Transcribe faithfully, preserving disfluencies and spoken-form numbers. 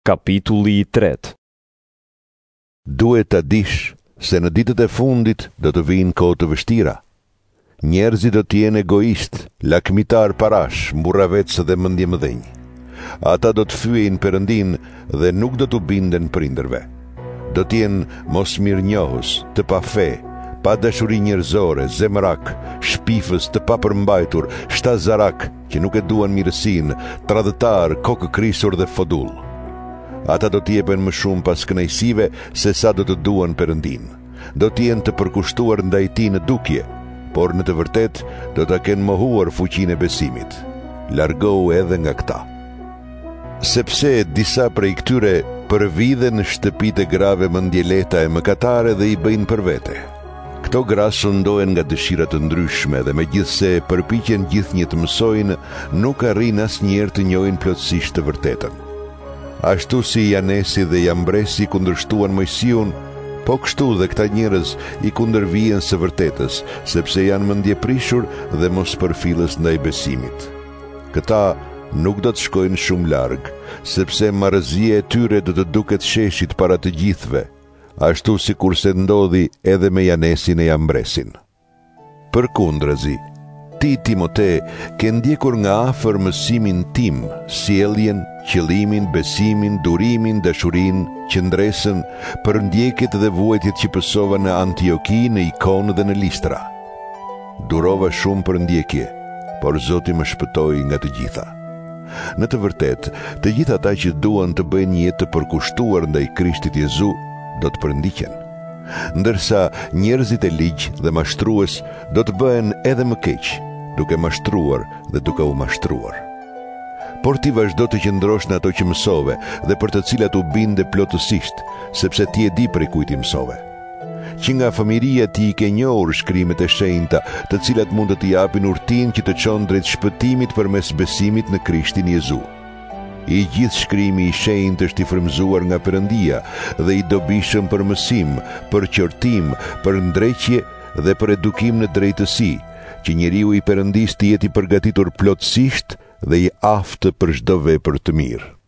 Kapitulli i tretë. Duhet ta dish se në ditët e fundit do të vinë kohë të vështira. Njerëzit do të jenë egoist, lakmitar parash, mburravec dhe mendjemëdhenj. Ata do të fyejnë Perëndin dhe nuk do të binden prindërve. Do të jenë mosmirnjohës, të pa fe, pa dashuri njerëzore, zemrak, shpifës, të papërmbajtur, shtazarak që nuk e duan mirësinë, tradhtar, kokë krisur dhe fodull. Ata do të jepen më shumë pas kënaqësive se sa do të duan Perëndin. Do të jenë të përkushtuar ndaj tij në dukje, por në të vërtet do ta kenë mohuar fuqinë e besimit. Largohu edhe nga këta. Sepse disa prej këtyre përvidhen në shtëpitë grave mendjeleta e mëkatare dhe i bëjnë për vete. Këto gra sundohen nga dëshira të ndryshme dhe megjithse përpiqen gjithnjë të mësojnë, nuk arrin asnjëherë të njohin plotësisht të vërtetën. Ashtu si Janesi dhe Jambresi kundërshtuan Mojsiun, po kështu dhe këta njerëz i kundërvijen së vërtetës, sepse janë mendjeprishur dhe mos përfillës ndaj besimit. Këta nuk do të shkojnë shumë larg, sepse marrëzia e tyre do të duket sheshit para të gjithëve, ashtu si kurse ndodhi edhe me Janesin e Jambresin. Përkundrazi, ti Timote, ke ndjekur nga afër mësimin tim, sjelljen, qëllimin, besimin, durimin, dashurinë, qëndresën, përndjekjet dhe vuajtjet që pësova në Antioki, në Ikonë dhe në Listra. Durova shumë për ndjekje, por Zoti më shpëtoi nga të gjitha. Në të vërtet, të gjithë ata që duan të bëjnë një jetë të përkushtuar ndaj Krishtit Jezu, do të përndiqen. Ndërsa njerëzit e ligj dhe mashtrues do të bëhen edhe më keq, duke mashtruar dhe duke u mashtruar. Por ti vazhdo të qëndrosh në ato që mësove dhe për të cilat u binde plotësisht, sepse ti e di prej kujt i mësove. Që nga fëmiria ti i ke njohur shkrimet e shenjta, të cilat mund të t'i japin urtin që të çon drejt shpëtimit përmes besimit në Krishtin Jezu. I gjithë shkrimi i shenjtë është i frymëzuar nga Perëndia dhe i dobishëm për mësim, për qortim, për ndreqje dhe për edukim në drejtësi, që njeriu i Perëndis të jetë i përgatitur plotësisht dhe i aftë për çdo vepër të mirë.